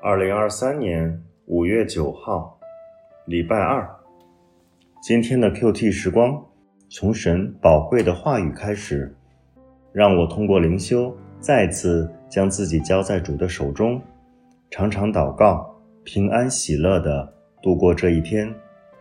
2023年5月9号，礼拜二。今天的 QT 时光，从神宝贵的话语开始，让我通过灵修再次将自己交在主的手中，常常祷告，平安喜乐地度过这一天。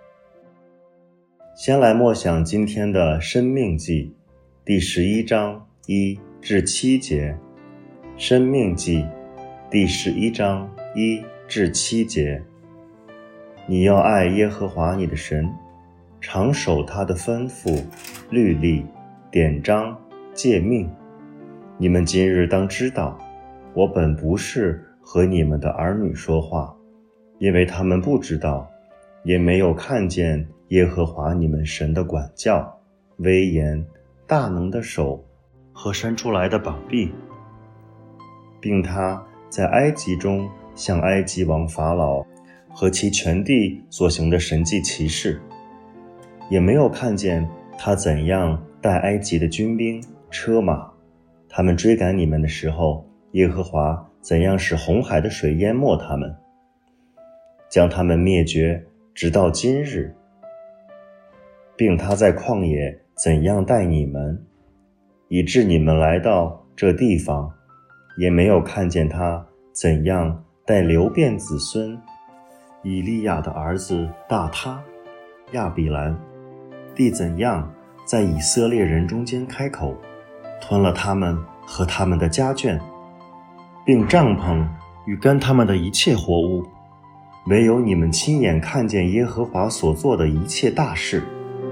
先来默想今天的申命记第11章1至7节。申命记第11章1至7节。你要爱耶和华你的神，常守他的吩咐、律例、典章、诫命。你们今日当知道，我本不是和你们的儿女说话，因为他们不知道，也没有看见耶和华你们神的管教、威严、大能的手和伸出来的膀臂，并他在埃及中向埃及王法老和其全地所行的神迹奇事，也没有看见他怎样带埃及的军兵、车马，他们追赶你们的时候，耶和华怎样使红海的水淹没他们，将他们灭绝，直到今日，并他在旷野怎样带你们，以致你们来到这地方，也没有看见他怎样带流便子孙以利亚的儿子大他、亚比兰，地怎样在以色列人中间开口，吞了他们和他们的家眷，并帐篷与跟他们的一切活物，唯有你们亲眼看见耶和华所做的一切大事。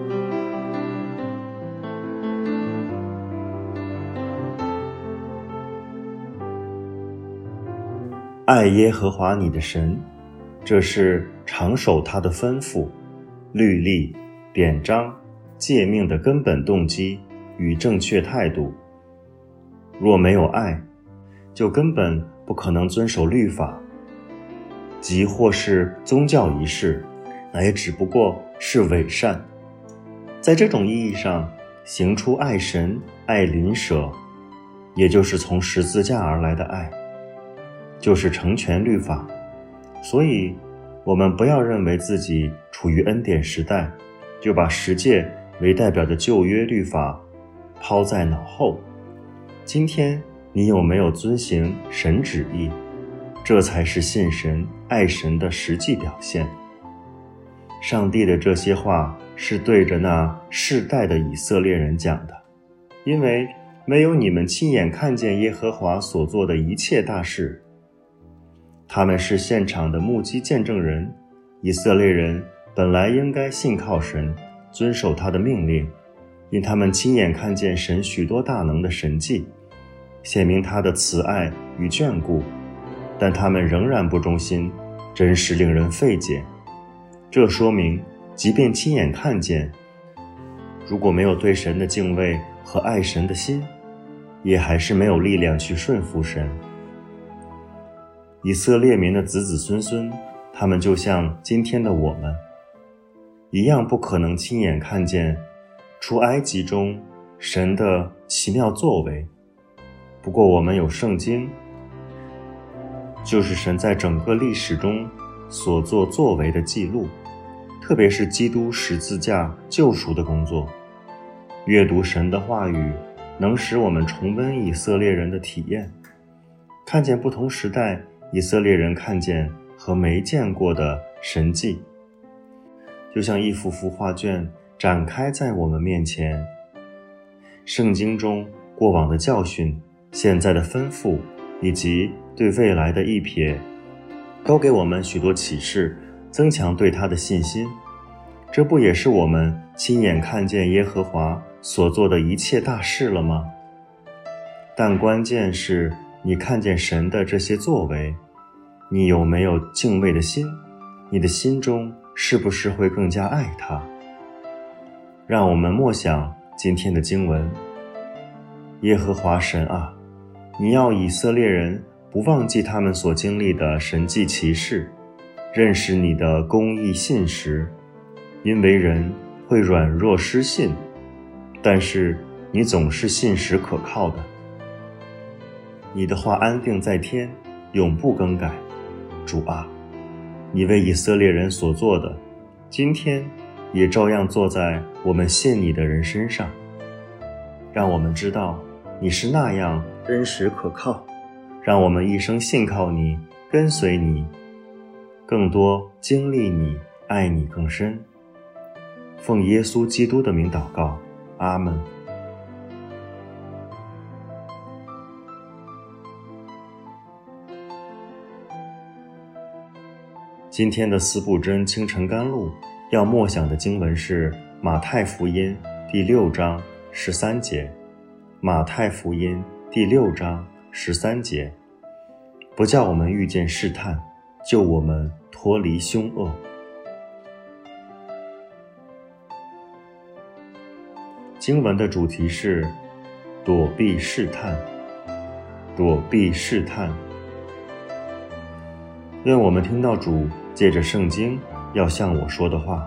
爱耶和华你的神，这是常守他的吩咐、律例、典章、诫命的根本动机与正确态度。若没有爱，就根本不可能遵守律法，即或是宗教仪式，那也只不过是伪善。在这种意义上，行出爱神、爱邻舍，也就是从十字架而来的爱，就是成全律法。所以我们不要认为自己处于恩典时代，就把十诫为代表的旧约律法抛在脑后。今天你有没有遵行神旨意？这才是信神、爱神的实际表现。上帝的这些话是对着那世代的以色列人讲的，因为没有你们亲眼看见耶和华所做的一切大事。他们是现场的目击见证人，以色列人本来应该信靠神，遵守他的命令，因他们亲眼看见神许多大能的神迹，显明他的慈爱与眷顾，但他们仍然不忠心，真是令人费解。这说明，即便亲眼看见，如果没有对神的敬畏和爱神的心，也还是没有力量去顺服神。以色列民的子子孙孙，他们就像今天的我们一样，不可能亲眼看见出埃及中神的奇妙作为。不过我们有圣经，就是神在整个历史中所做作为的记录，特别是基督十字架救赎的工作。阅读神的话语，能使我们重温以色列人的体验，看见不同时代以色列人看见和没见过的神迹，就像一幅幅画卷展开在我们面前。圣经中过往的教训、现在的吩咐以及对未来的一瞥，都给我们许多启示，增强对他的信心。这不也是我们亲眼看见耶和华所做的一切大事了吗？但关键是你看见神的这些作为，你有没有敬畏的心？你的心中是不是会更加爱他？让我们默想今天的经文。耶和华神啊，你要以色列人不忘记他们所经历的神迹奇事，认识你的公义信实，因为人会软弱失信，但是你总是信实可靠的。你的话安定在天，永不更改。 主啊，你为以色列人所做的，今天也照样做在我们信你的人身上，让我们知道你是那样真实可靠，让我们一生信靠你，跟随你，更多经历你，爱你更深。奉耶稣基督的名祷告，阿们。今天的四部真清晨甘露要默想的经文是马太福音第6章13节。马太福音第6章13节，不叫我们遇见试探，救我们脱离凶恶。经文的主题是躲避试探，躲避试探。愿我们听到主借着圣经要向我说的话。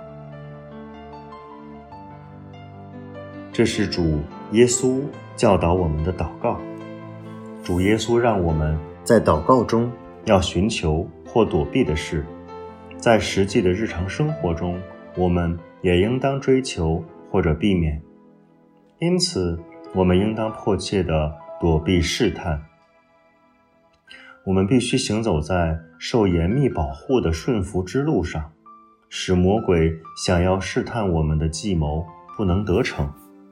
这是主耶稣教导我们的祷告。主耶稣让我们在祷告中要寻求或躲避的事，在实际的日常生活中，我们也应当追求或者避免。因此，我们应当迫切地躲避试探。我们必须行走在受严密保护的顺服之路上，使魔鬼想要试探我们的计谋不能得逞。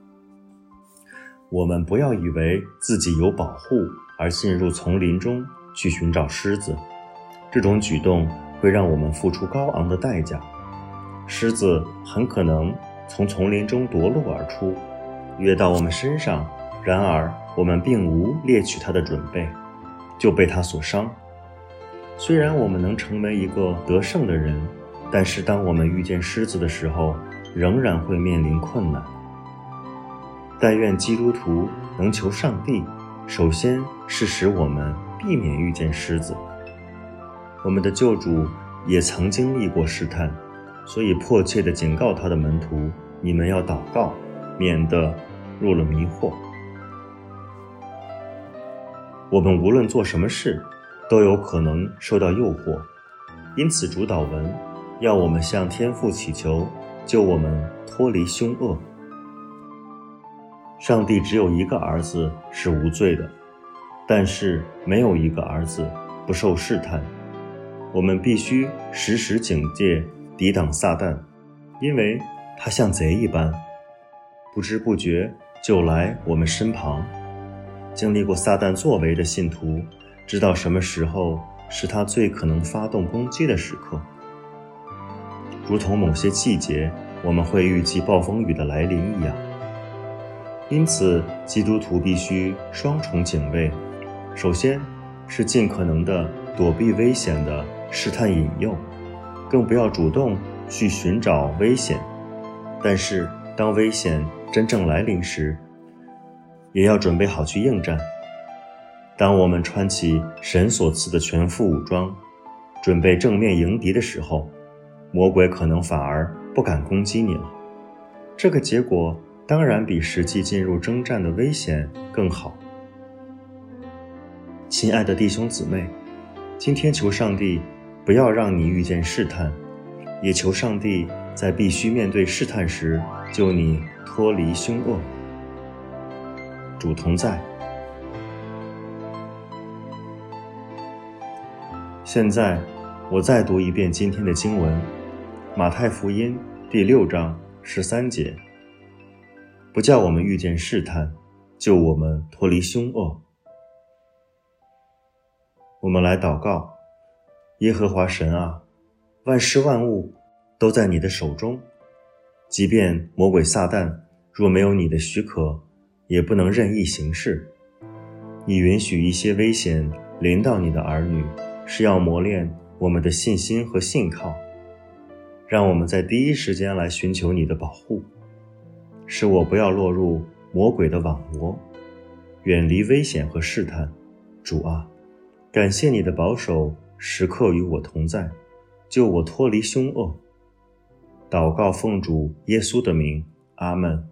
我们不要以为自己有保护而进入丛林中去寻找狮子，这种举动会让我们付出高昂的代价。狮子很可能从丛林中夺路而出，跃到我们身上，然而我们并无猎取它的准备，就被它所伤。虽然我们能成为一个得胜的人，但是当我们遇见狮子的时候，仍然会面临困难。但愿基督徒能求上帝，首先是使我们避免遇见狮子。我们的救主也曾经历过试探，所以迫切地警告他的门徒，你们要祷告，免得入了迷惑。我们无论做什么事，都有可能受到诱惑，因此主祷文要我们向天父祈求，救我们脱离凶恶。上帝只有一个儿子是无罪的，但是没有一个儿子不受试探。我们必须时时警戒，抵挡撒旦，因为他像贼一般，不知不觉就来我们身旁。经历过撒旦作为的信徒，知道什么时候是他最可能发动攻击的时刻。如同某些季节我们会预计暴风雨的来临一样。因此，基督徒必须双重警卫，首先是尽可能的躲避危险的试探引诱，更不要主动去寻找危险。但是，当危险真正来临时，也要准备好去应战。当我们穿起神所赐的全副武装，准备正面迎敌的时候，魔鬼可能反而不敢攻击你了。这个结果当然比实际进入征战的危险更好。亲爱的弟兄姊妹，今天求上帝不要让你遇见试探，也求上帝在必须面对试探时救你脱离凶恶。主同在。现在我再读一遍今天的经文，马太福音第6章13节，不叫我们遇见试探，救我们脱离凶恶。我们来祷告。耶和华神啊，万事万物都在你的手中，即便魔鬼撒旦若没有你的许可，也不能任意行事。你允许一些危险临到你的儿女，是要磨练我们的信心和信靠，让我们在第一时间来寻求你的保护，使我不要落入魔鬼的网罗，远离危险和试探。主啊，感谢你的保守时刻与我同在，救我脱离凶恶。祷告奉主耶稣的名，阿们。